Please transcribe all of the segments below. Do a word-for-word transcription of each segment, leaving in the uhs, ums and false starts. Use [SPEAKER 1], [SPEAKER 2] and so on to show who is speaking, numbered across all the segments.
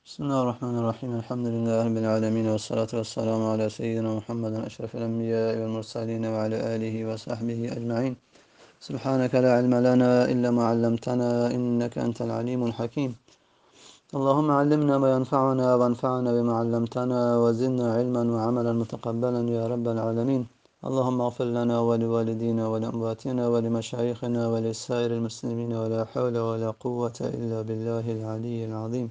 [SPEAKER 1] بسم الله الرحمن الرحيم الحمد لله رب العالمين والصلاة والسلام على سيدنا محمد أشرف الأنبياء والمرسلين وعلى آله وصحبه أجمعين. سبحانك لا علم لنا إلا ما علمتنا إنك أنت العليم الحكيم. اللهم علمنا ما ينفعنا وانفعنا بما علمتنا وزدنا علما وعملا متقبلا يا رب العالمين. اللهم اغفر لنا ولوالدينا ولأمواتنا ولمشايخنا ولسائر المسلمين ولا حول ولا قوة إلا بالله العلي العظيم.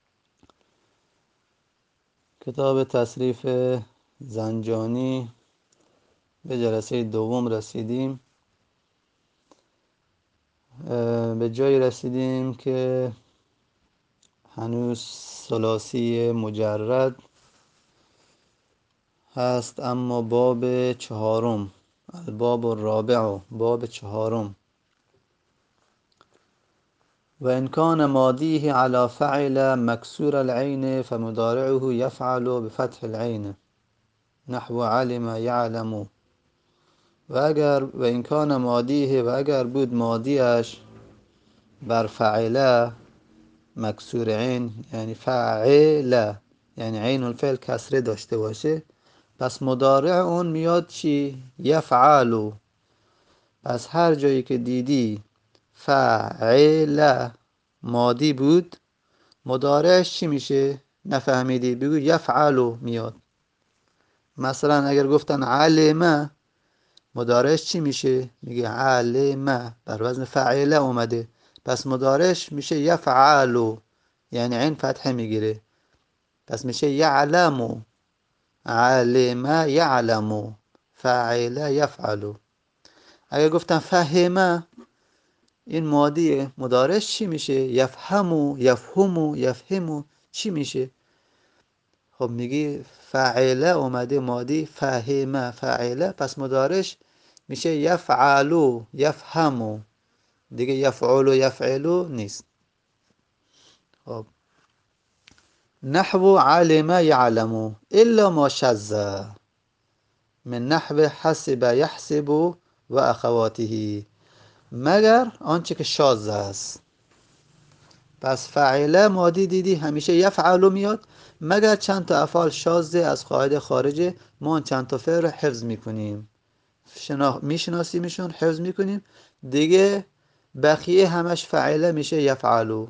[SPEAKER 1] کتاب تصریف زنجانی به جلسه دوم رسیدیم. به جایی رسیدیم که هنوز ثلاثی مجرد هست، اما باب چهارم، الباب الرابع، باب چهارم، و ان کان ماضیه علی فعل مکسور العین فمضارعه یفعل بفتح العین نحو علم یعلم. و اگر و این کان ماضیه و اگر بود ماضیش بر فعله مکسور عین، یعنی فعله، یعنی عین الفعل کسره داشته باشه، پس مضارع اون میاد چی؟ یفعلو. پس هر جایی که دیدی فعله ماضی بود، مضارعش چی میشه؟ نفهمیدی؟ بگو یفعلو میاد. مثلا اگر گفتن علمه، مضارعش چی میشه؟ میگه علمه، بر وزن فعله اومده، پس مضارعش میشه یفعلو، یعنی عین فتحه میگیره، پس میشه یعلمو. علمه یعلمو، فعله یفعلو. اگر گفتن فهمه، این ماضیه، مضارعش چی میشه؟ یفهمو، یفهمو، یفهمو، چی میشه؟ خب میگی فعله اومده ماضی، فهمه فعله، پس مضارعش میشه یفعلو، یفهمو، دیگه یفعلو یفعلو نیست. خب نحو علم یعلم الا ما شذ من نحو حسب یحسب و اخواته، مگر آنچه که شاذ است. پس فعله ماضی دیدی همیشه یفعلو میاد، مگر چند تا افعال شاذ از قاعده خارجه، ما چند تا فعل رو حفظ میکنیم، شناخ میشناسیمشون، حفظ میکنیم، دیگه بقیه همش فعله میشه یفعلو.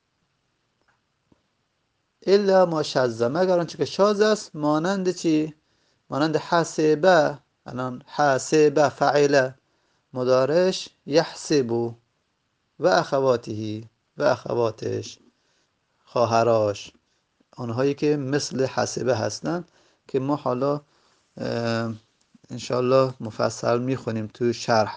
[SPEAKER 1] الا ما شذ، مگر آنچه که شاذ است، مانند چی؟ مانند حسبه. الان حسبه فعله، مضارعش یحسب و اخواته، و اخواتش، خواهراش، آنهایی که مثل حسبه هستن که ما حالا انشالله مفصل میخونیم تو شرح.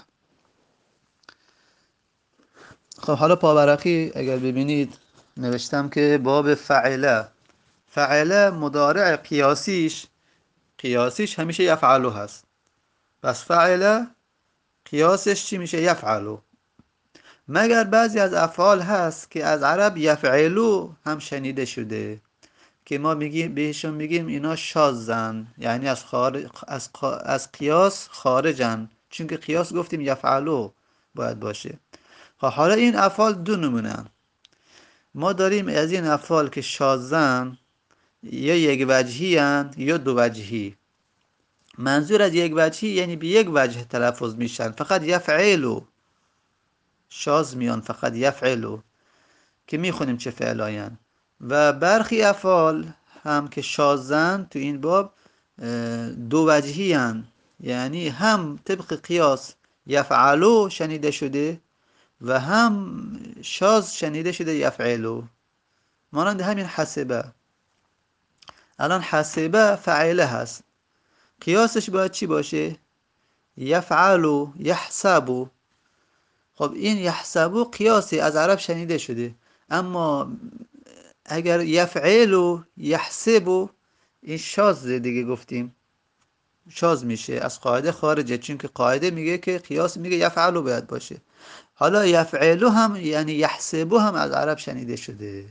[SPEAKER 1] خب حالا پاورقی اگر ببینید نوشتم که باب فعله، فعله مضارع قیاسیش قیاسیش همیشه یفعلو هست، پس فعله قیاسش چی میشه؟ یفعلو. مگر بعضی از افعال هست که از عرب یفعلو هم شنیده شده، که ما میگیم بهشون میگیم اینا شاذن، یعنی از خارج، از از قیاس خارجن، چون که قیاس گفتیم یفعلو باید باشه. خب حالا این افعال دو نمونه، ما داریم از این افعال که شاذن، یا یک وجهی هن یا دو وجهی. منظور از یک وجهی یعنی به یک وجه تلفظ میشن، فقط یفعلو شاذ میان، فقط یفعلو، که میخونیم چه فعلاین. و برخی افعال هم که شاذن تو این باب دو وجهی هن، یعنی هم طبق قیاس یفعلو شنیده شده و هم شاذ شنیده شده یفعلو، مانند همین حسبه. الان حسبه فعله هست، قیاسش باید چی باشه؟ یفعلو، یحسبو. خب این یحسبو قیاسی از عرب شنیده شده، اما اگر یفعلو، یحسبو، این شاذ دیگه، گفتیم شاذ میشه، از قاعده خارجه، چون که قاعده میگه که قیاس میگه یفعلو باید باشه. حالا یفعلو هم یعنی یحسبو هم از عرب شنیده شده،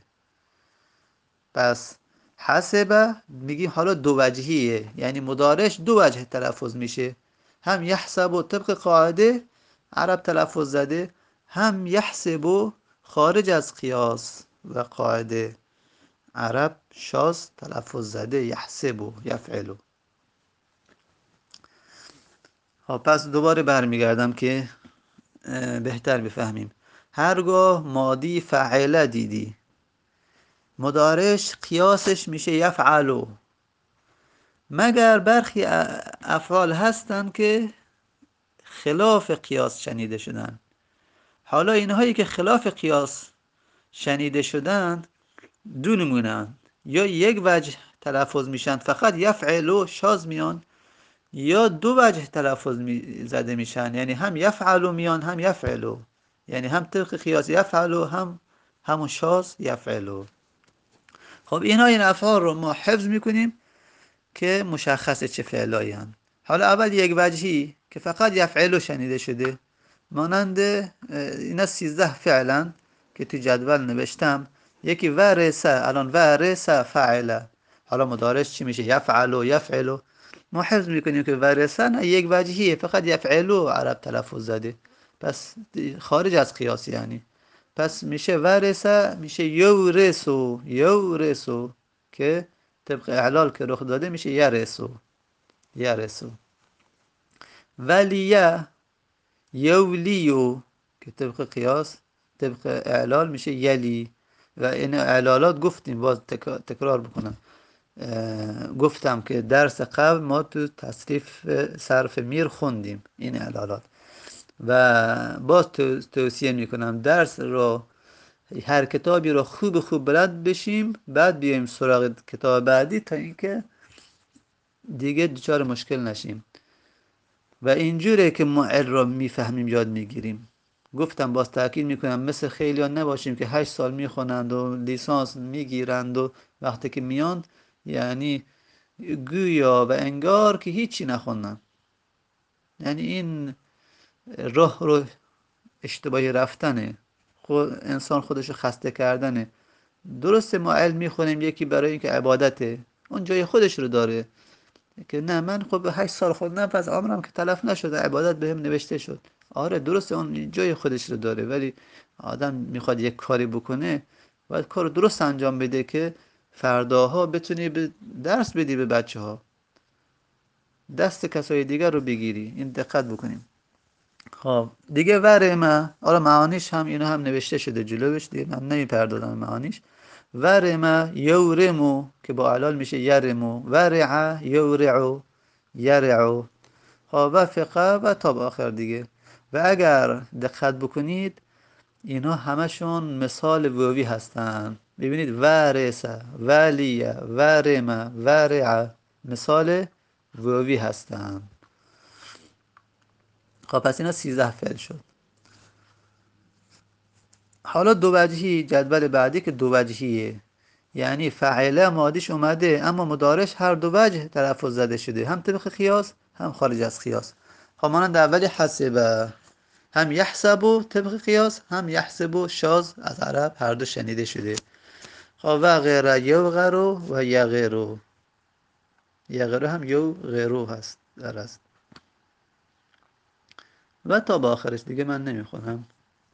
[SPEAKER 1] پس حسبه میگیم حالا دو وجهیه، یعنی مضارعش دو وجه تلفظ میشه، هم یحسبو طبق قاعده عرب تلفظ زده، هم یحسبو خارج از قیاس و قاعده عرب شاز تلفظ زده یحسبو یفعلو. خب پس دوباره برمیگردم که بهتر بفهمیم. هرگاه ماضی فعله دیدی مضارعش قیاسش میشه یفعلو، مگر برخی افعال هستن که خلاف قیاس شنیده شدن. حالا اینهایی که خلاف قیاس شنیده شدن دو نمونه‌اند، یا یک وجه تلفظ میشن فقط یفعلو شاز میان، یا دو وجه تلفظ می زده میشن، یعنی هم یفعلو میان هم یفعلو، یعنی هم طبق قیاس یفعلو هم همون شاز یفعلو. خب اینها این افعال رو ما حفظ میکنیم که مشخصه چه فعلایی هم. حالا اول یک وجهی که فقط یفعلو شنیده شده، مانند اینا سیزده فعلا که تو جدول نوشتم. یکی ورثه، الان ورثه فعله، حالا مضارعش چی میشه؟ یفعلو یفعلو. ما حفظ میکنیم که ورثه نه یک وجهیه، فقط یفعلو عرب تلفظ زده، پس خارج از قیاس یعنی. پس میشه ورثه میشه یورثو یورثو که طبق اعلال که رخ داده میشه یرثو یرثو. ولیه یولیو که طبق قیاس طبق اعلال میشه یلی. و این اعلالات گفتیم، باز تکرار بکنم، گفتم که درس قبل ما تو تصریف صرف میر خوندیم این اعلالات، و باز توصیه میکنم درس رو هر کتابی رو خوب خوب بلد بشیم، بعد بیایم سراغ کتاب بعدی تا اینکه دیگه دچار مشکل نشیم. و اینجوره که ما علم رو میفهمیم یاد میگیریم. گفتم باز تاکید میکنم مثل خیلی ها نباشیم که هشت سال میخونند و لیسانس میگیرند و وقتی که میان یعنی گویا و انگار که هیچی نخوندن. یعنی این راه رو اشتباهی رفتنه، خود انسان خودشو خسته کردنه. درسته ما علم میخونیم یکی برای اینکه عبادته، اون جای خودش رو داره که نه من خب هشت سال خوندم پس عمرم که تلف نشده، عبادت بهم نوشته شد. آره درسته اون جای خودش رو داره، ولی آدم میخواد یک کاری بکنه باید کار درست انجام بده که فرداها بتونی به درس بدی به بچه ها، دست کسای دیگر رو بگیری. این دقت بکنیم. خب دیگه ورمه، آره معانیش هم اینا هم نوشته شده جلوش، دیگه من نمیپردازم معانیش. ورمه یورمو که با علال میشه یرمو، ورع یورعو یرعو. خب و فقه و تا به آخر دیگه. و اگر دقت بکنید اینا همشون مثال ووی هستن. ببینید ورثه، ولیه، ورمه، ورع مثال ووی هستن. خب پس اینا سیزده فعل شد. حالا دو وجهی جدول بعدی که دو وجهیه، یعنی فعله مادیش اومده اما مضارعش هر دو وجه تلفظ زده شده، هم طبق قیاس هم خارج از قیاس. خب مانند اولی حسبه، هم یحسبو طبق قیاس هم یحسبو شاز از عرب هر دو شنیده شده. خب و غیره یوغرو و یغیرو، یغیرو هم یو غیرو هست در است. و تا با آخرش دیگه من نمیخونم.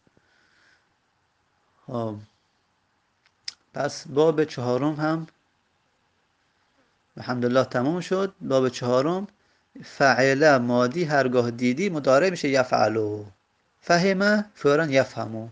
[SPEAKER 1] خب پس باب چهارم هم الحمدلله تموم شد. باب چهارم فعله مادی هرگاه دیدی مضارع میشه یفعلو. فهمه فورا یفهمو،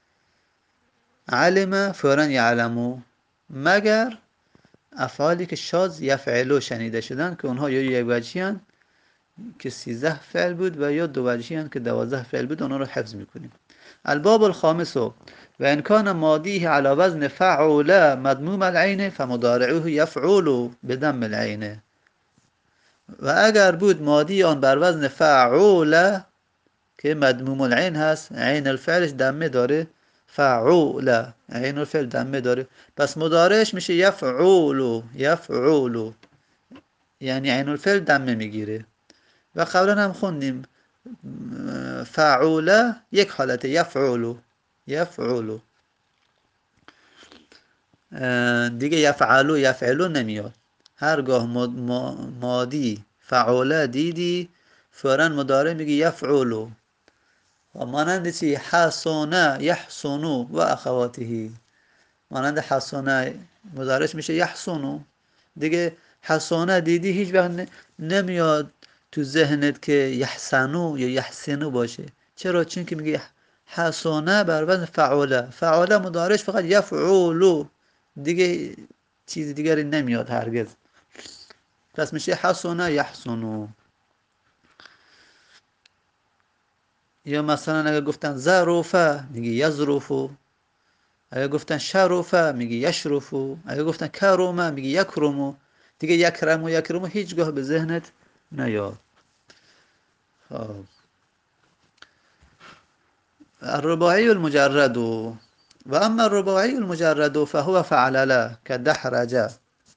[SPEAKER 1] علمه فورا یعلمو، مگر افعالی که شاذ یفعلو شنیده شدن که اونها یا یک وجهی هن که سیزده فعل بود و یا دو وجهی هن که دوازده فعل بود، اونها رو حفظ میکنیم. الباب الخامس و ان کان ماضیه على وزن فعول مضموم العین فمضارعه یفعول بدم العین. و اگر بود ماضی آن بر وزن فعول که مضموم العین هست، عین الفعلش دمه داره، فعول عین الفعل دمه داره، پس مضارعش میشه یفعول یفعول، یعنی عین الفعل دمه میگیره. و قبلا هم خوندیم فعول یک حالت یفعول یفعول، دیگه یفعلو یفعلو نمیاد. هرگاه ماضی فعوله دیدی فورا مضارع میگی یفعلو. و مانند چی؟ حسنه یحسنو و اخواتهی، مانند حسنه مضارعش میشه یحسنو. دیگه حسنه دیدی هیچ وقت ن- نمیاد تو ذهنت که یحسنو یا یحسنو باشه. چرا؟ چون که میگه حسنه بر وزن فعوله. فعوله مضارعش فقط یفعولو، دیگه چیز دیگری نمیاد هرگز. پس میشه حسنه یحسنو. یا مثلا اگه گفتن ظروفه میگی یظروفو، اگه گفتن شرفه میگی یشرفو، اگه گفتن کرومه میگی یکرمو. دیگه یکرم و یکرمو هیچگاه به ذهنت نیاد. خب الرباعي المجرد وأما الرباعي المجرد فهو فعلله كدحرج.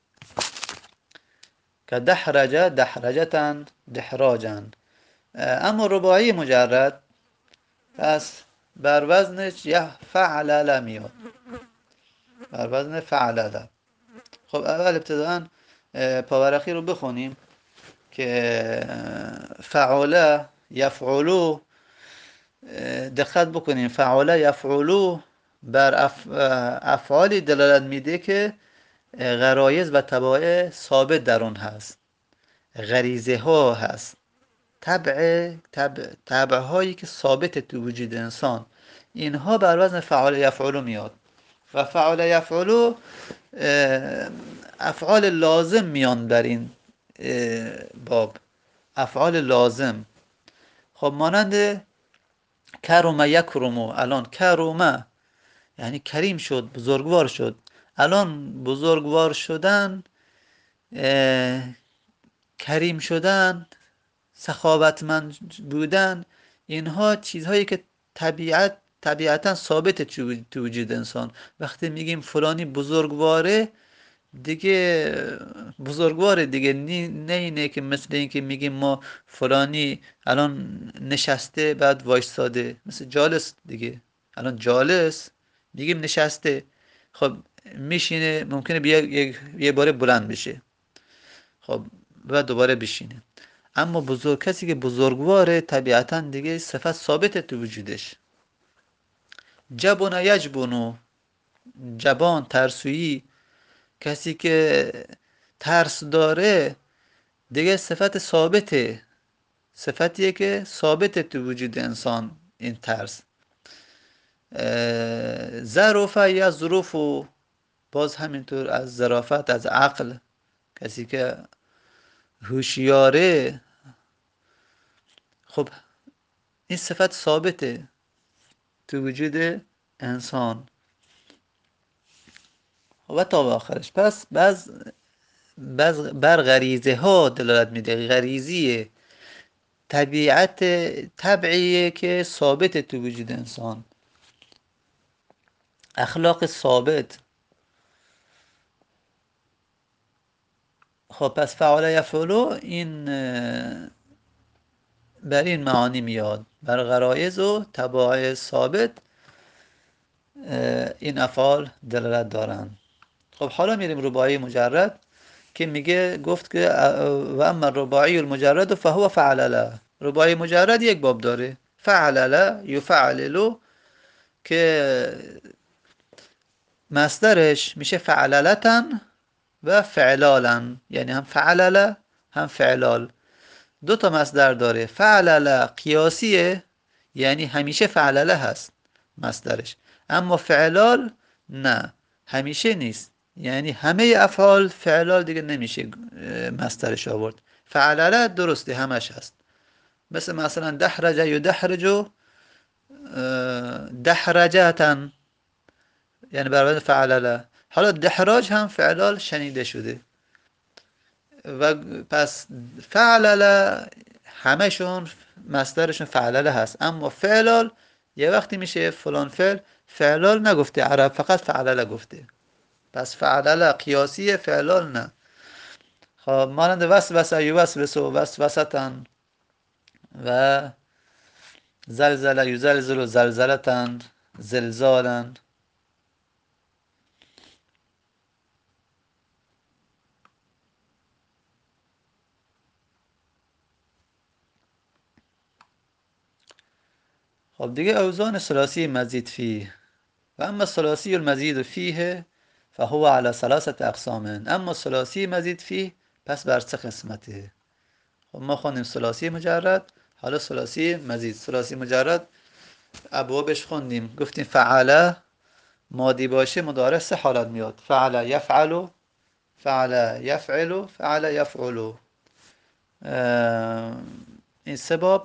[SPEAKER 1] كدحرج دحرجة دحراجا. اما رباعی مجرد پس بر وزنش یه فعلله میاد، بر وزن فعلله. خب اول ابتداً پاورقی رو بخونیم که فعاله یفعلو. دقت بکنیم فعاله یفعلو بر اف... افعالی دلالت میده که غرایز و طبایع ثابت در اون هست، غریزه ها هست، طبع طبع طبع هایی که ثابت تو وجود انسان، اینها بر وزن فعال یفعلو میاد. و فعال یفعلو افعال لازم میان در این باب، افعال لازم. خب مانند کرومه یکرمو، الان کرومه یعنی کریم شد، بزرگوار شد. الان بزرگوار شدن، کریم شدن، سخاوتمند بودن، اینها چیزهایی که طبیعت طبیعتا ثابت تو وجود انسان. وقتی میگیم فلانی بزرگواره، دیگه بزرگواره دیگه، نه اینه که مثل این که میگیم ما فلانی الان نشسته بعد وایستاده، مثل جالس دیگه. الان جالس میگیم نشسته، خب میشینه ممکنه بیا یه باره بلند بشه، خب بعد دوباره بشینه. اما بزرگ کسی که بزرگواره طبیعتا دیگه صفت ثابت تو وجودش. جبن یجبنو، جبان ترسویی، کسی که ترس داره دیگه صفت ثابته، صفتیه که ثابت تو وجود انسان این ترس. ظروف یا ظروف، باز همینطور از ظرافت، از عقل، کسی که هوشیاره، خب این صفت ثابته تو وجود انسان و تا به آخرش. پس بعض بر غریزه ها دلالت میده، غریزیه، طبیعت طبعیه که ثابت تو وجود انسان، اخلاق ثابت. خب پس فعال یفعلو این بر این معانی میاد، بر غرایز و طبایع ثابت این افعال دلالت دارن. خب حالا میریم رباعی مجرد که میگه، گفت که و اما رباعی المجرد فهو فعلله. رباعی مجرد یک باب داره، فعلله یفعللو، که مصدرش میشه فعللتن و فعلالا، یعنی هم فعلله هم فعلال. دو تا مصدر داره. فعلله قیاسیه، یعنی همیشه فعلله هست مصدرش، اما فعلال نه، همیشه نیست، یعنی همه افعال فعلال دیگه نمیشه مصدرش آورد. فعلله درسته همش هست، مثل مثلا دحرج یدحرج دحرجتن، یعنی برای فعلله. حالا دحراج هم فعلال شنیده شده. و پس فعلله همشون مصدرشون فعلله هست، اما فعلال یه وقتی میشه فلان فعل، فعلال نگفته عرب، فقط فعلله گفته. پس فعلله قیاسیه، فعلال نه. خب مانند وسوسه یوسوسو وسوستن و زلزله یزلزلو زلزلتن زلزالن. خب دیگه اوزان ثلاثی مزید فی و اما الثلاثی المزید فیه فهو على ثلاثة اقسام. اما ثلاثی مزید فیه پس بر سه قسمته. خب ما خوندیم ثلاثی مجرد، حالا ثلاثی مزید. ثلاثی مجرد ابوابش خوندیم، گفتیم فعله ماضی باشه مضارع سه حالت میاد: فعل یفعل، فعل یفعل، فعل یفعل. این سه باب.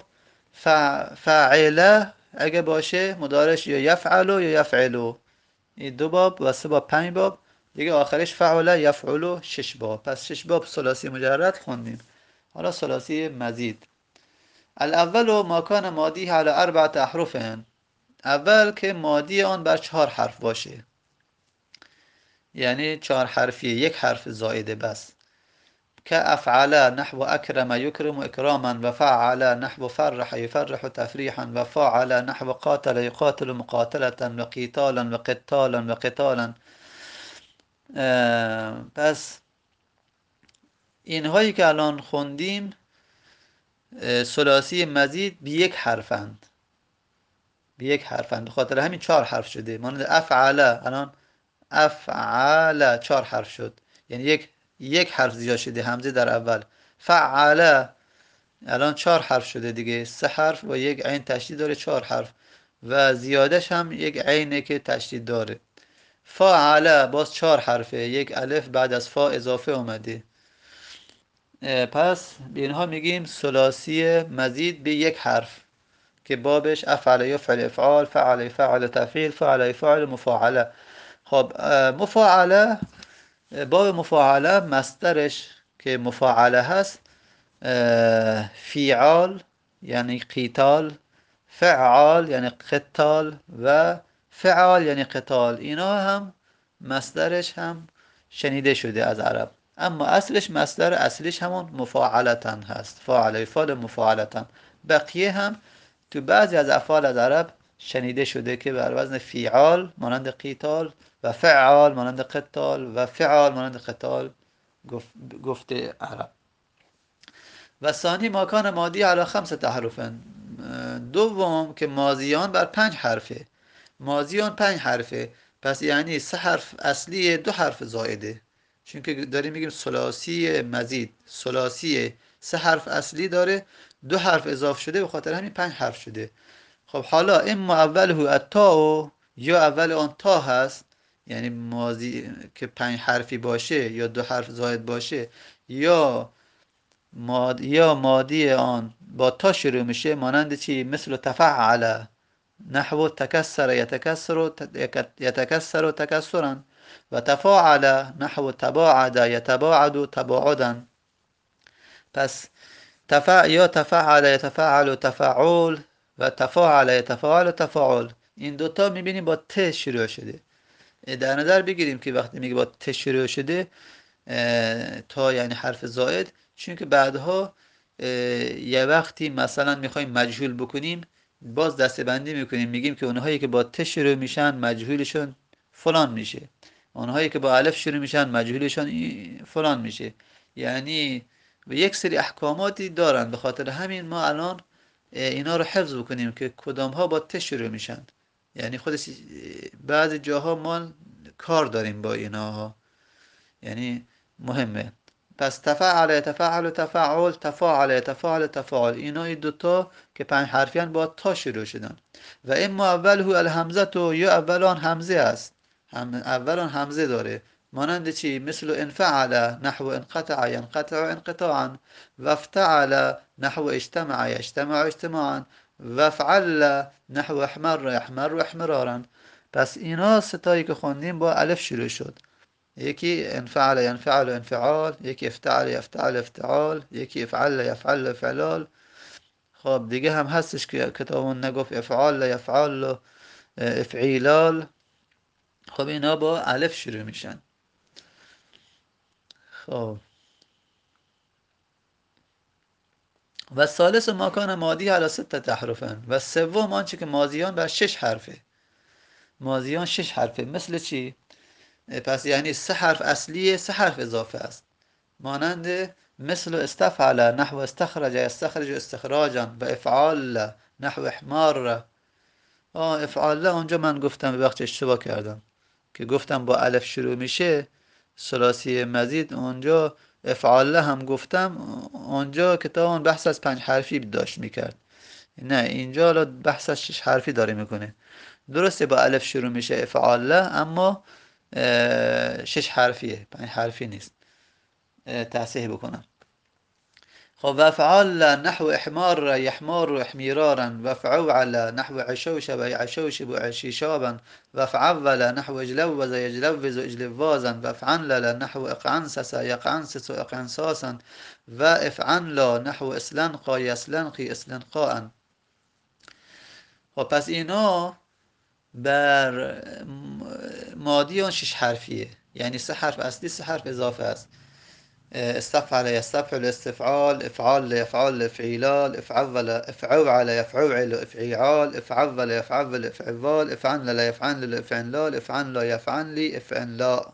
[SPEAKER 1] فعله اگه باشه مضارعش یا یفعل یا یفعل، این دو باب. و سه باب پنج باب دیگه، آخرش فعل یفعل شش باب. پس شش باب ثلاثی مجرد خوندیم. حالا ثلاثی مزید. الاول ما کان ماضی على اربعة احرف. اول که ماضی آن بر چهار حرف باشه، یعنی چهار حرفیه، یک حرف زائده بس. که افعل نحو اکرم یکرم اکراما، و فعل نحو فرح یفرح تفریحا، و فاعل نحو قاتل یقاتل مقاتلة، و قتالا و قتالا و قتالا. پس اینهایی که الان خوندیم ثلاثی مزید به یک حرفند، به یک حرفند. به خاطر همین چهار حرف شده. مانند افعل، الان افعل چهار حرف شد، یعنی یک یک حرف زیاد شده، همزه در اول. فعل الان چهار حرف شده دیگه، سه حرف و یک عین تشدید داره، چهار حرف. و زیادش هم یک عینه که تشدید داره. فاعل باز چهار حرفه، یک الف بعد از فا اضافه اومده. پس به اینها میگیم ثلاثی مزید به یک حرف که بابش افعل یفعل افعال، فعل یفعل تفعیل، فعل یفعل مفاعله. خب مفاعله، باب مفاعله مصدرش که مفاعله هست فعال یعنی قتال، فعال یعنی قتال، و فعال یعنی قتال. اینا هم مصدرش هم شنیده شده از عرب، اما اصلش مصدر اصلیش همون مفاعلتن هست، فاعل یفعل مفاعلتن. بقیه هم تو بعضی از افعال از عرب شنیده شده که بر وزن فعال مانند قتال، و فعال مانند قتال، و فعال مانند قتال گفته عرب. و ثانی ما کان ماضی علی خمسة احرف. دوم که ماضیان بر پنج حرفه. ماضیان پنج حرفه، پس یعنی سه حرف اصلی، دو حرف زائده. چون که داریم میگیم ثلاثی مزید، ثلاثی سه حرف اصلی داره، دو حرف اضافه شده، به خاطر همین پنج حرف شده. خب حالا اما اوله التاء، یا اول آن تا هست، یعنی ماضی که پنج حرفی باشه یا دو حرف زائد باشه، یا ماد یا مادی آن با تا شروع میشه، مانند چی؟ مثل تفعل نحو تکسر یتکسر یتکسر تکسرا، و تفاعل نحو تباعد یتباعد تباعدا. پس تفع یا تفعل یتفعل تفعول، و تفاعل یتفاعل تفاعل. این دوتا میبینیم با ت شروع شده. در نظر بگیریم که وقتی میگه با ت شروع شده، تا یعنی حرف زائد، چون که بعدها یه وقتی مثلا میخوایم مجهول بکنیم، باز دسته بندی میکنیم، میگیم که اونهایی که با ت شروع میشن مجهولشون فلان میشه، اونهایی که با الف شروع میشن مجهولشون فلان میشه. یعنی یک سری احکاماتی دارن. به خاطر همین ما الان اینا رو حفظ بکنیم که کدام ها با ت شروع میشن. یعنی خودش بعضی جاها ما کار داریم با اینا، یعنی مهمه. پس تفعل یتفعل تفعل، تفاعل یتفاعل تفاعل، اینا این دوتا که پنج حرفیان با تا شروع شدن. و اما اوله الهمزه، تو یا اول آن همزه است، هم اول آن همزه داره، مانند چی؟ مثل انفعل نحو انقطع ینقطع انقطاعا، و افتعل نحو اجتمع یجتمع اجتماعا، و افعل نحو احمر یحمر احمرارا. پس اینا ستایی که خوندیم با الف شروع شد. یکی انفعل ینفعل انفعال، یکی افتعل یفتعل افتعال، یکی افعل یفعل افعلال. خب دیگه هم هستش که کتابون نگفت افعال یفعل افعیلال. خب اینا با الف شروع میشن. خب و ثالث ما کان ماضی علی ستة احرف. و سوم آنچه که ماضیان بر شش حرفه. ماضیان شش حرفه. مثل چی؟ پس یعنی سه حرف اصلیه، سه حرف اضافه است. مانند مثل استفعل نحو استخرج یستخرج استخراجا، و افعال نحو احمار، آه افعال اونجا من گفتم به وقت اشتباه کردم که گفتم با الف شروع میشه ثلاثی مزید. اونجا افعال هم گفتم، اونجا کتاب اون بحث از پنج حرفی داشت میکرد. نه اینجا حالا بحث از شش حرفی داره میکنه. درسته با الف شروع میشه افعال، اما شش حرفیه، پنج حرفی نیست. تصحیح بکنم. خب وافعال نحو احمار يحمار احمرارا، وافعول نحو عشوشب يعشوشب عشيشابا، وافعول نحو اجلوز يجلوز اجلوازا، وافعنلل نحو اقعنسس يقعنسس اقعنساسا، وافعنلا نحو اسلنقا يسلنقي اسلنقاء. خب پس اینا بر مادی اون شش حرفیه، یعنی سه حرف اصلی سه حرف اضافه است. استفعل يستفعل استفعال، افعال يفعل افعلال، افعول افعول يفعول افعال، افعول يفعول افعال، افعنل يفعنل افعنلال، افعنلا يفعنلی افعنلا.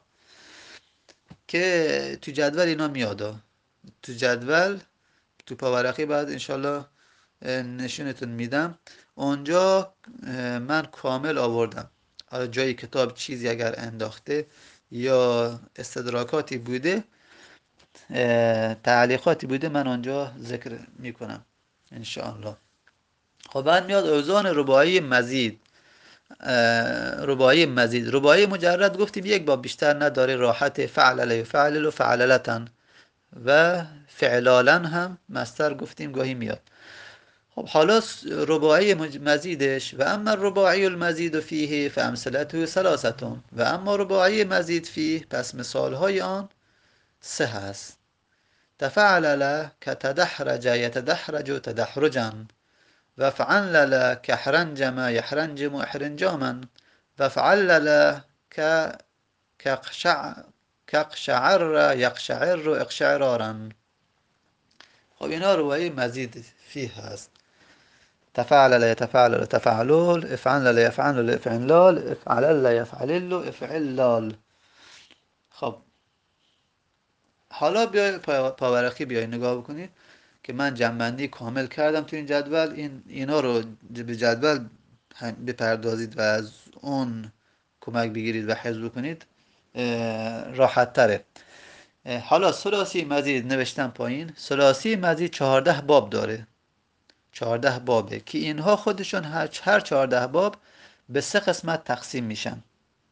[SPEAKER 1] که تو جدول اینا میاده، تو جدول تو پاورقی بعد انشالله نشونتون میدم. اونجا من کامل آوردم. حالا جای کتاب چیزی اگر انداخته یا استدراکاتی بوده، تعلیقاتی بوده، من آنجا ذکر میکنم انشاءالله. خب بعد میاد اوزان رباعی مزید. رباعی مزید، رباعی مجرد گفتیم یک باب بیشتر نداره، راحت. فعلل یفعلل و فعللتن و فعلالا هم مستر گفتیم گاهی میاد. خب حالا رباعی مزیدش، و اما رباعی المزید فیه فامثلته ثلاثتون، و اما رباعی مزید فیه پس مثال های آن سه هست. تفعلل كتدحرج يتدحرج تدحرجا، وفعلل كحرنجم يحرنجم احرنجاما، وفعلل ك كقشع كقشعر يقشعر اقشعرارا. خب اینا روایی مزید فیه هست. تفعلل يتفعلل تفعلول، افعلل يفعلل افعلال، افعلل يفعلل افعلال. خب حالا بیای پاورقی بیای نگاه بکنید که من جنبندی کامل کردم تو این جدول. این اینا رو به جدول بپردازید و از اون کمک بگیرید و حفظ بکنید، راحت تره. حالا ثلاثی مزید نوشتم پایین. ثلاثی مزید چهارده باب داره، چهارده بابه که اینها خودشون هر هر چهارده باب به سه قسمت تقسیم میشن،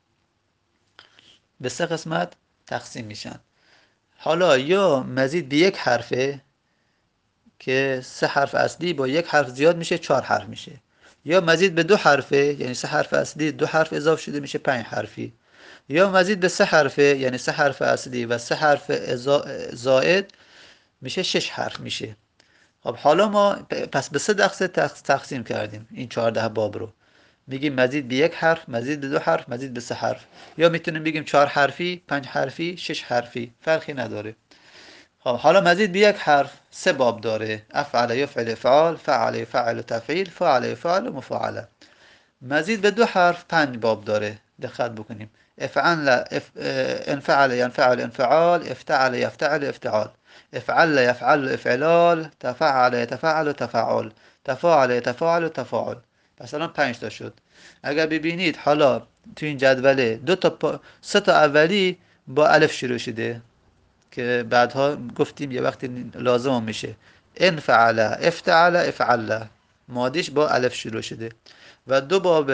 [SPEAKER 1] به سه قسمت تقسیم میشن. حالا یا مزید به یک حرفه که سه حرف اصلی با یک حرف زیاد میشه چهار حرف میشه، یا مزید به دو حرفه یعنی سه حرف اصلی دو حرف اضافه شده میشه پنج حرفی، یا مزید به سه حرفه یعنی سه حرف اصلی و سه حرف زائد میشه شش حرف میشه. خب حالا ما پس به سه دسته تقسیم کردیم این چهارده باب رو. میگیم مزید به یک حرف، مزید به دو حرف، مزید به سه حرف، یا میتونیم بگیم چهار حرفی، پنج حرفی، شش حرفی، فرقی نداره. خب حالا مزید به یک حرف سه باب داره. افعل یفعل افعال، فعل یفعل تفعیل، فعل یفعل مفاعله. مزید به دو حرف پنج باب داره، دقت بکنیم. افعل اف... انفعل ینفعل انفعال، افتعل یفتعل افتعال، افعل یفعل افعلال، تفعل یتفعل تفعل، تفاعل یتفاعل تفاعل. پس الان پنج تا شد. اگر ببینید حالا تو این جدوله دو تا پا... سه تا اولی با الف شروع شده که بعدها گفتیم یه وقتی لازم میشه. انفعل افتعل افعل، مادیش با الف شروع شده. و دو باب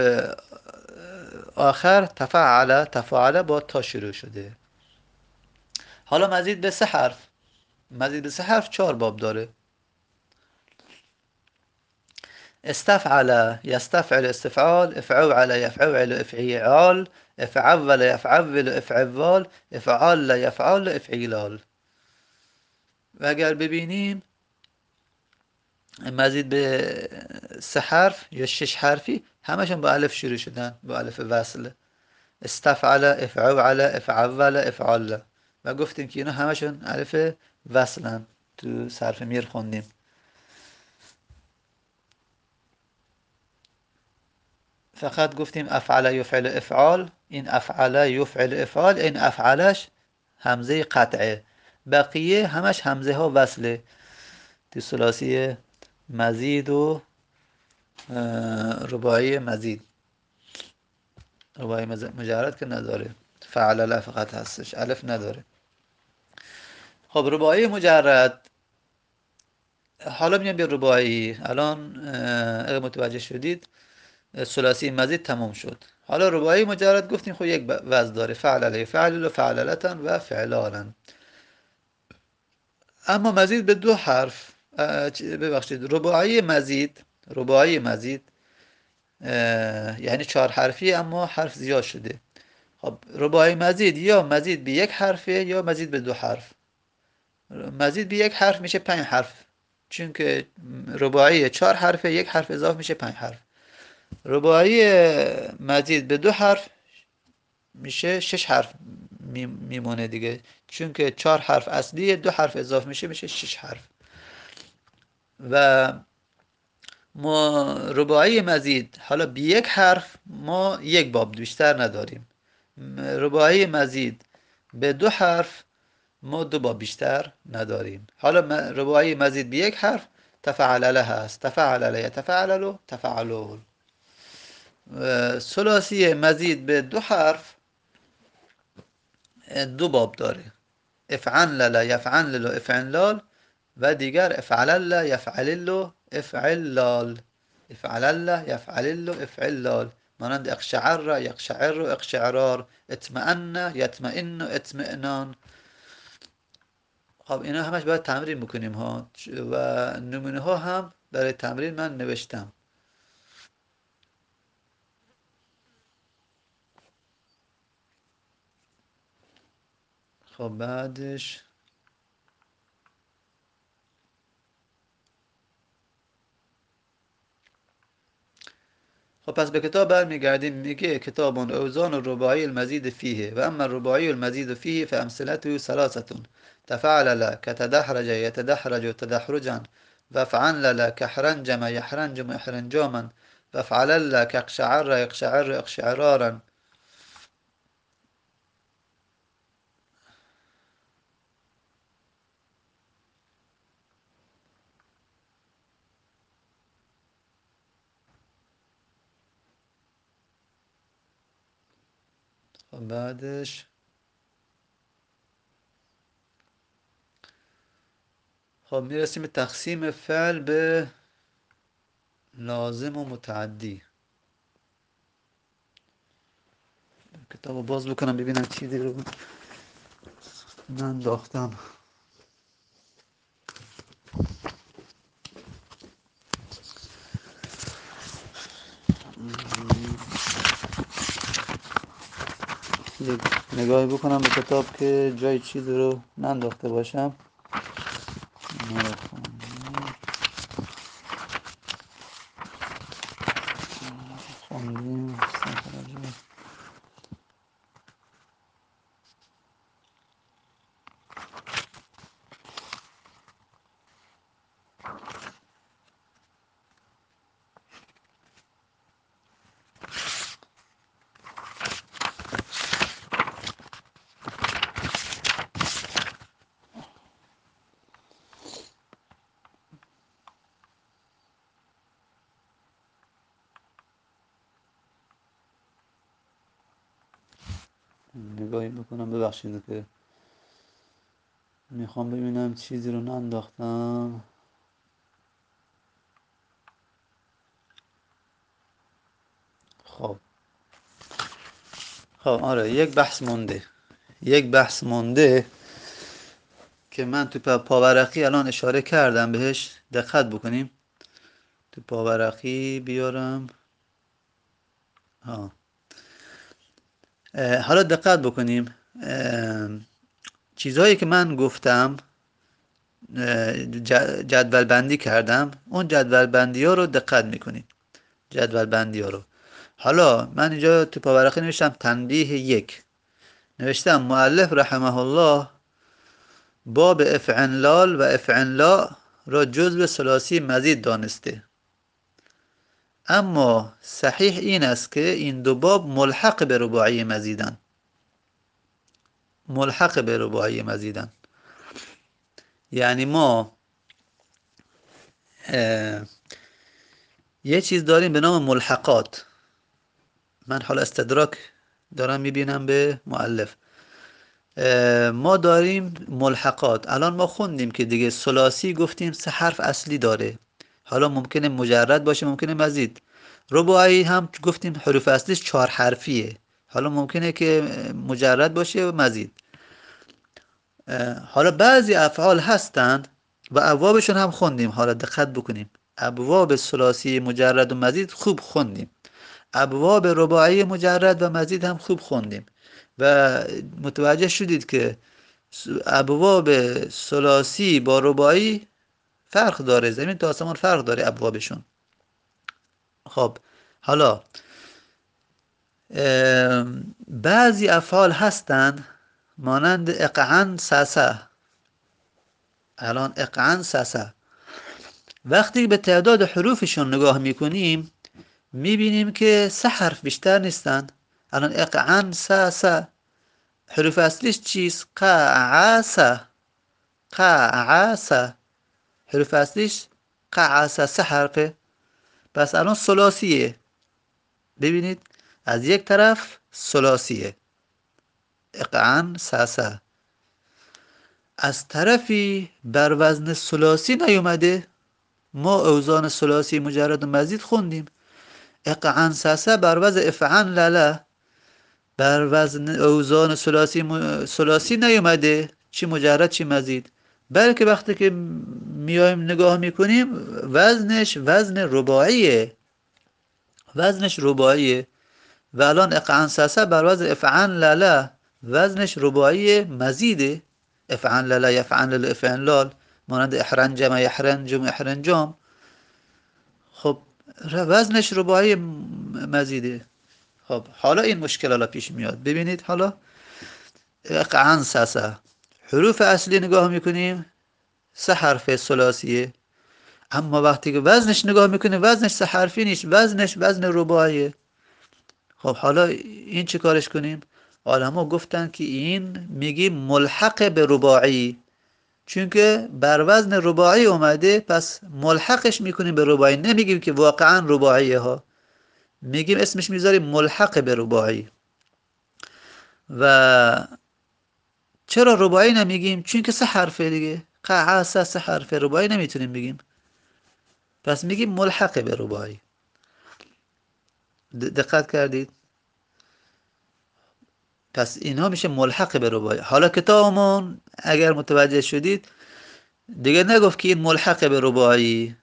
[SPEAKER 1] آخر تفعل تفاعل با تا شروع شده. حالا مزید به سه حرف، مزید به سه حرف چهار باب داره. استفعل یستفعل استفعال، افعول یفعول افعال، افعول یفعول افعال، افعال یفعال افعلال. و اگر ببینیم مزید به سه حرف یا شش حرفی همشون با الف شروع شدن، با الف وصل. استفعل افعول افعول افعال. و گفتیم که اینا همشون الف وصلن، تو صرف میر خوندیم. فقط گفتیم افعل یفعل افعال، این افعل یفعل افعال این افعلش همزه قطعه، بقیه همش همزه ها وصله. تو ثلاثی مزید و رباعی مزید، رباعی مجرد که نداره، فعلله فقط هستش، الف نداره. خب رباعی مجرد، حالا میام به رباعی. الان اگه متوجه شدید ثلاثی مزید تمام شد. حالا رباعی مجرد گفتیم خب یک وزن داره، فعلله فعلل و فعللتن و فعلالن. اما مزید به دو حرف، ببخشید رباعی مزید، رباعی مزید یعنی چهار حرفی اما حرف زیاد شده. خب رباعی مزید یا مزید به یک حرفه یا مزید به دو حرف. مزید به یک حرف میشه پنج حرف، چون که رباعی چهار حرفه، یک حرف اضافه میشه پنج حرف. رباعی مزید به دو حرف میشه شش حرف میمونه دیگه، چون که چهار حرف اصلیه، دو حرف اضافه میشه میشه شش حرف. و ما رباعی مزید حالا بی یک حرف ما یک باب بیشتر نداریم. رباعی مزید به دو حرف ما دو باب بیشتر نداریم. حالا رباعی مزید به یک حرف تفعلله هست، تفعلله یتفعلل تفعلول. ثلاثی مزید به دو حرف دو باب داره، افعنلل یفعنلل افعنلال و دیگر افعلل یفعلل افعلال، افعلل یفعلل افعلال. مانند اقشعر یقشعر اقشعرار، اطمئن یطمئن اطمئنان. خب اینا همش باید تمرین بکنیم ها، و نمونه ها هم برای تمرین من نوشتم. خب بعدش خب پس به کتاب برمیگردیم. میگه کتاب اوزان الرباعی المزید فیه و اما الرباعی المزید فیه فامثلته ثلاثه تفعلل كتدحرج يتدحرج تدحرجا وافعنلل كحرنجم يحرنجم احرنجاما وافعلل كاقشعر يقشعر اقشعرارا. خب بعدش خب میرسیم به تقسیم فعل به لازم و متعدی. کتابو باز بکنم ببینم چیزی رو ننداختم. یک نگاهی بکنم به کتاب که جای چیزی رو ننداخته باشم. خوندیم نگاهی بکنم، ببخشید که میخوام ببینم چیزی رو ننداختم. خب خب آره یک بحث مونده، یک بحث مونده که من تو پاورقی الان اشاره کردم بهش، دقت بکنیم. تو پاورقی بیارم ها. حالا دقت بکنیم، چیزهایی که من گفتم جدول بندی کردم، اون جدول بندی ها رو دقت میکنید، جدول بندی ها رو. حالا من اینجا تو پاورقی نوشتم تنبیه یک، نوشتم مؤلف رحمه الله باب افعنلال و افعنلا را جزو ثلاثی مزید دانسته، اما صحیح این است که این دو باب ملحق به رباعی مزیدن، ملحق به رباعی مزیدن. یعنی ما یه چیز داریم به نام ملحقات. من حالا استدراک دارم میبینم به مؤلف. ما داریم ملحقات. الان ما خوندیم که دیگه ثلاثی گفتیم سه حرف اصلی داره. حالا ممکنه مجرد باشه، ممکنه مزید. رباعی هم گفتیم حروف اصلیش چهار حرفیه. حالا ممکنه که مجرد باشه و مزید. حالا بعضی افعال هستند و ابوابشون هم خوندیم. حالا دقت بکنیم، ابواب ثلاثی مجرد و مزید خوب خوندیم. ابواب رباعی مجرد و مزید هم خوب خوندیم و متوجه شدید که ابواب ثلاثی با رباعی فرق داره، زمین تا آسمان فرق داره ابوابشون. خب حالا بعضی افعال هستند مانند اقعن سسه. الان اقعن سسه وقتی به تعداد حروفشون نگاه میکنیم میبینیم که سه حرف بیشتر نیستند. الان اقعن سسه حروف اصلیش چیست؟ قعسه. قعسه حروف اصلیش قعسه سه حرفه. پس الان ثلاثیه. ببینید از یک طرف ثلاثیه اقعن سسه، از طرفی بر وزن ثلاثی نیومده. ما اوزان ثلاثی مجرد و مزید خوندیم. اقعن سسه بر وزن افعن لله، بر وزن اوزان ثلاثی م... ثلاثی نیومده، چی مجرد چی مزید، بلکه وقتی که میایم نگاه میکنیم وزنش وزن رباعیه. وزنش رباعیه و الان اقعن سسه بر وزن افعن لله وزنش رباعی مزیده. افعن لله یفعن لله افعن لال مانند احرنجم یحرنجم احرنجام. خب وزنش رباعی مزیده. خب حالا این مشکل حالا پیش میاد. ببینید حالا اقعن سسه حروف اصلی نگاه میکنیم سه حرف ثلاثیه، اما وقتی که وزنش نگاه میکنیم وزنش سه حرفی نیست، وزنش وزن رباعیه. خب حالا این چی کارش کنیم؟ علما گفتن که این میگیم ملحق به رباعی، چون که بر وزن رباعی اومده پس ملحقش میکنیم به رباعی. نمیگیم که واقعا رباعیه ها، میگیم اسمش میذاریم ملحق به رباعی. و چرا رباعی نمیگیم؟ چون که سه حرفه دیگه. قعسه سه حرفه، رباعی نمیتونیم بگیم، پس میگیم ملحق به رباعی. دقت کردید؟ پس اینها میشه ملحق به رباعی. حالا کتابمون اگر متوجه شدید دیگه نگفت که این ملحق به رباعی.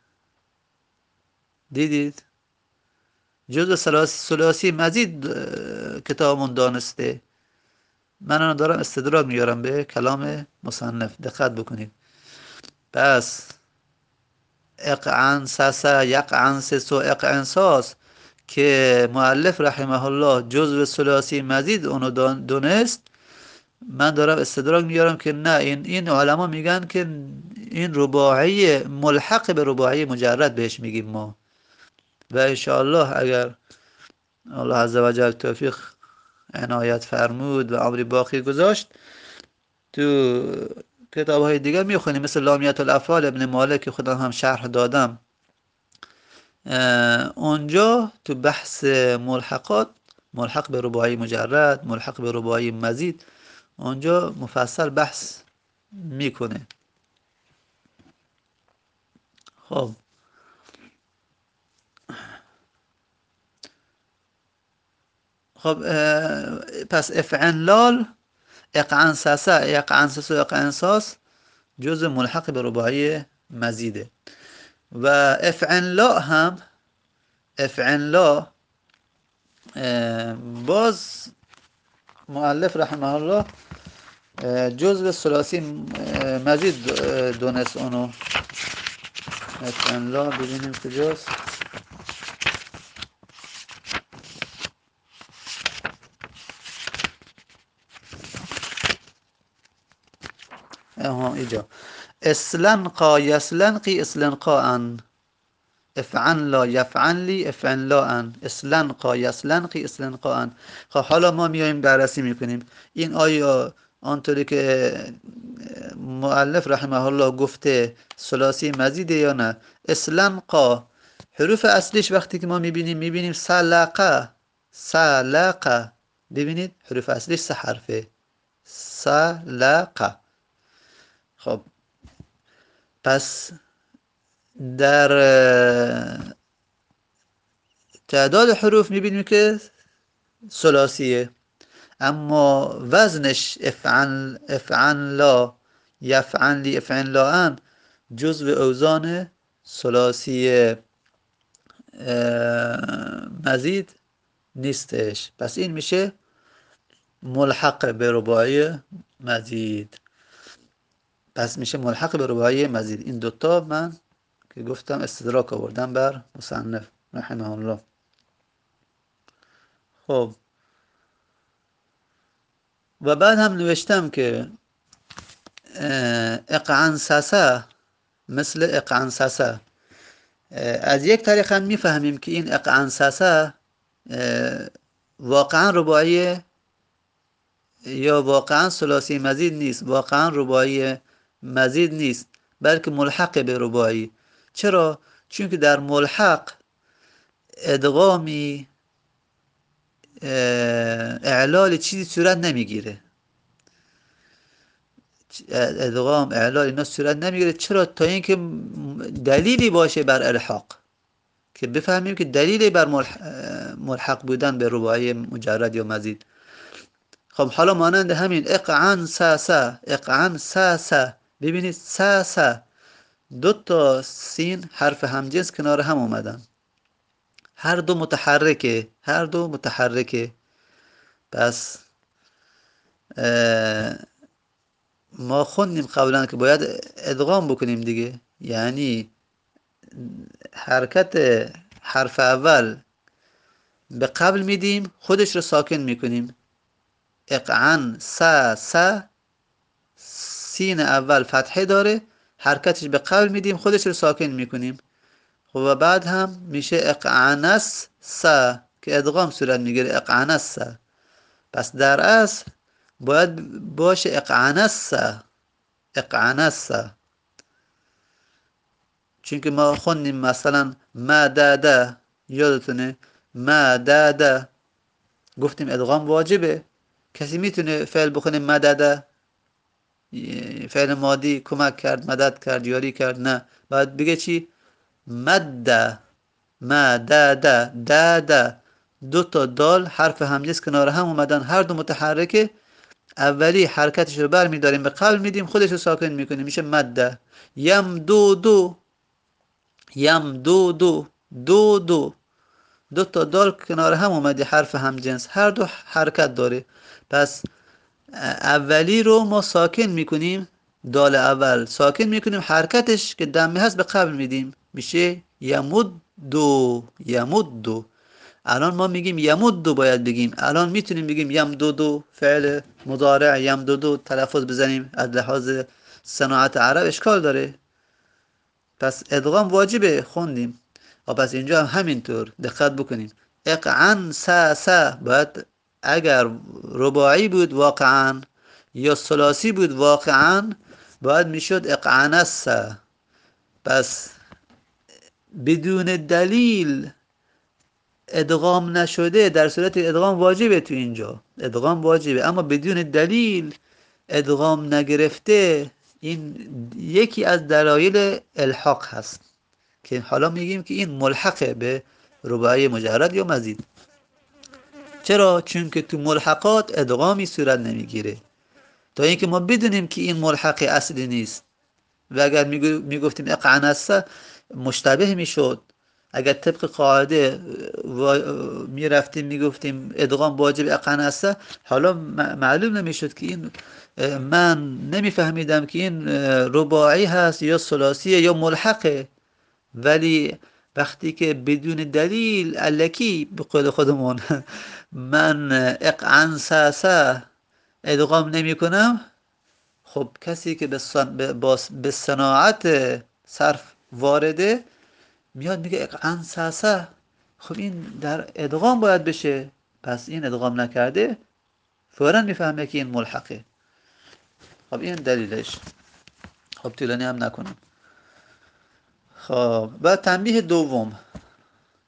[SPEAKER 1] دیدید؟ جزء ثلاثی مزید کتابمون دانسته. من الان دارم استدراک میارم به کلام مصنف، دقت بکنید. پس اقعن سسه یقعن سسو اقعن ساس که مؤلف رحمه الله جزء ثلاثی مزید اونو دونست، من دارم استدراک میارم که نه، این این علما میگن که این رباعی ملحق به رباعی مجرد بهش میگیم ما. و انشاءالله اگر الله عزوجل توفیق عنایت فرمود و عمری باقی گذاشت تو کتاب های دیگر میخونیم، مثل لامیت الافعال ابن مالک که خودم هم شرح دادم. اونجا تو بحث ملحقات، ملحق به رباعی مجرد، ملحق به رباعی مزید، اونجا مفصل بحث میکنه. خب خب پس افعن لال اقعن سسه اقعن سسه اقعن ساس جزء ملحق به رباعی مزیده. و افعن لا هم افعن لا باز مؤلف رحمه الله جزء ثلاثی مزید دونست اونو. افعن لا ببینیم کجاست. اها اینجا اسلنقا یسلنقی اسلنقاء افعن لا یفعن لی افعن لا اسلنقا یسلنقی اسلنقاء. خب حالا ما میایم بررسی میکنیم این آیا آنطوری که مؤلف رحمه الله گفته ثلاثی مزیده یا نه. اسلنقا حروف اصلیش وقتی که ما میبینیم میبینیم سلقه سلقه. ببینید حروف اصلیش سه حرفه. سلقه. خب پس در تعداد حروف میبینیم که ثلاثیه، اما وزنش افعل افعل لا یفعل لی افعل لا ان جزو اوزان ثلاثی مزید نیستش. پس این میشه ملحق به رباعی مزید. پس میشه ملحق به رباعی مزید. این دوتا من که گفتم استدراک آوردم بر مصنف رحمه الله. خب و بعد هم نوشتم که اقعنسسه مثل اقعنسسه. از یک طریق هم میفهمیم که این اقعنسسه واقعا رباعی یا واقعا ثلاثی مزید نیست، واقعا رباعی مزید نیست، بلکه ملحق به رباعی. چرا؟ چون که در ملحق ادغامی اعلال چیزی صورت نمیگیره. ادغام اعلال اینا صورت نمیگیره. چرا؟ تا اینکه دلیلی باشه بر الحاق، که بفهمیم که دلیلی بر ملحق بودن به رباعی مجرد یا مزید. خب حالا مانند همین اقعن ساسا اقعن ساسا. ببینید ساسا دو تا سین حرف همجنس کنار هم اومدن، هر دو متحرکه، هر دو متحرکه. پس ما خوندیم قبلا که باید ادغام بکنیم دیگه، یعنی حرکت حرف اول به قبل میدیم خودش رو ساکن میکنیم. اقعن سا سا، سین اول فتحه داره، حرکتش به قبل میدیم خودش رو ساکن میکنیم. خب و بعد هم میشه اقعنس سا که ادغام صورت میگیره اقعنس سا. پس در اصل باید باشه اقعنس سا اقعنس سا. چون که ما خوندیم مثلا ما دادا، یادتونه ما دادا گفتیم ادغام واجبه. کسی میتونه فعل بخونه مدده، فعل مادی کمک کرد، مدد کرد، یاری کرد؟ نه، باید بگه چی؟ مده. ما دادا دادا. دو تا دال حرف همجنس کنار هم اومدن، هر دو متحرکه. اولی حرکتش رو بر میداریم به قبل میدیم خودش رو ساکن میکنیم، میشه مده. یم دو دو یم دو دو دو دو. دو تا دال کنار هم اومده حرف همجنس، هر دو حرکت داره. پس اولی رو ما ساکن میکنیم، دال اول ساکن میکنیم، حرکتش که دمه هست به قبل میدیم، میشه یمدو یمدو. الان ما میگیم یمدو باید بگیم، الان میتونیم بگیم یمدودو فعل مضارع یمدودو تلفظ بزنیم، از لحاظ صناعت عرب اشکال داره. پس ادغام واجبه خوندیم. و پس اینجا هم همینطور دقت بکنیم. اقعن سا سا باید اگر رباعی بود واقعا یا ثلاثی بود واقعا باید میشد اقعنس سا. پس بدون دلیل ادغام نشده، در صورت ادغام واجبه، تو اینجا ادغام واجبه، اما بدون دلیل ادغام نگرفته، این یکی از دلایل الحاق هست که حالا میگیم که این ملحقه به رباعی مجرد یا مزید. چرا؟ چون که تو ملحقات ادغامی صورت نمیگیره، تا اینکه ما بدونیم که این ملحق اصلی نیست. و اگر میگفتیم اقعنسه مشتبه میشد، اگر طبق قاعده میرفتیم میگفتیم ادغام واجب اقعنسه، حالا معلوم نمیشد که این، من نمیفهمیدم که این رباعی هست یا ثلاثیه یا ملحقه. ولی وقتی که بدون دلیل الکی به قول خودمون من اقعنسسه ادغام نمی کنم، خب کسی که به صناعت صرف وارده میاد میگه اقعنسسه، خب این در ادغام باید بشه، پس این ادغام نکرده، فوراً میفهمه که این ملحقه. خب این دلیلش. خب طولانی هم نکنم. خب بعد تنبیه دوم.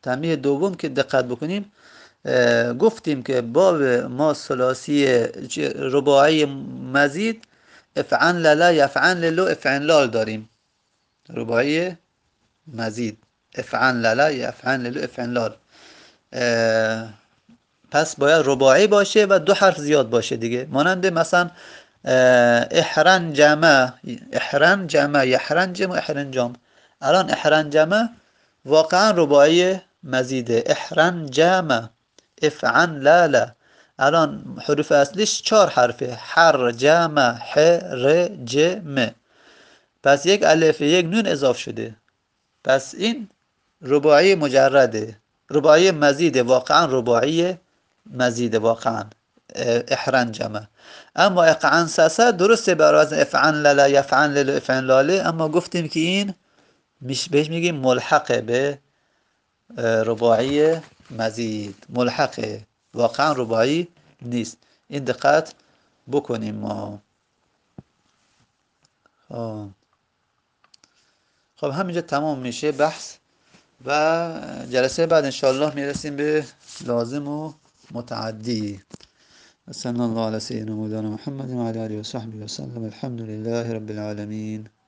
[SPEAKER 1] تنبیه دوم که دقت بکنیم، گفتیم که باب ما ثلاثی رباعی مزید افعن للا یفعن للو افعن لال داریم. رباعی مزید افعن للا یفعن للو افعن لال، پس باید رباعی باشه و دو حرف زیاد باشه دیگه. مانند مثلا احرنجمه، احرنجمه، یحرنجم و احرنجام. الان احرنجمه واقعا رباعی مزیده. احرنجمه، افعن لالا، الان حروف اصلیش چهار حرفه، حرجمه، حرجمه، پس یک الف یک نون اضاف شده، پس این رباعی مجرده، رباعی مزیده، واقعا رباعی مزیده واقعا احرنجمه. اما اقعنسسه درسته برای افعن للا یفعن للو افعن لاله، اما گفتیم که این میش بهش میگیم ملحقه به رباعی مزید، ملحقه، واقعا رباعی نیست. این دقت بکنیم ما. خب همینجا تمام میشه بحث و جلسه بعد انشاءالله میرسیم به لازم و متعدی. صلی الله علی سیدنا مولانا محمد و علی آله و صحبه و سلم. الحمد لله رب العالمین.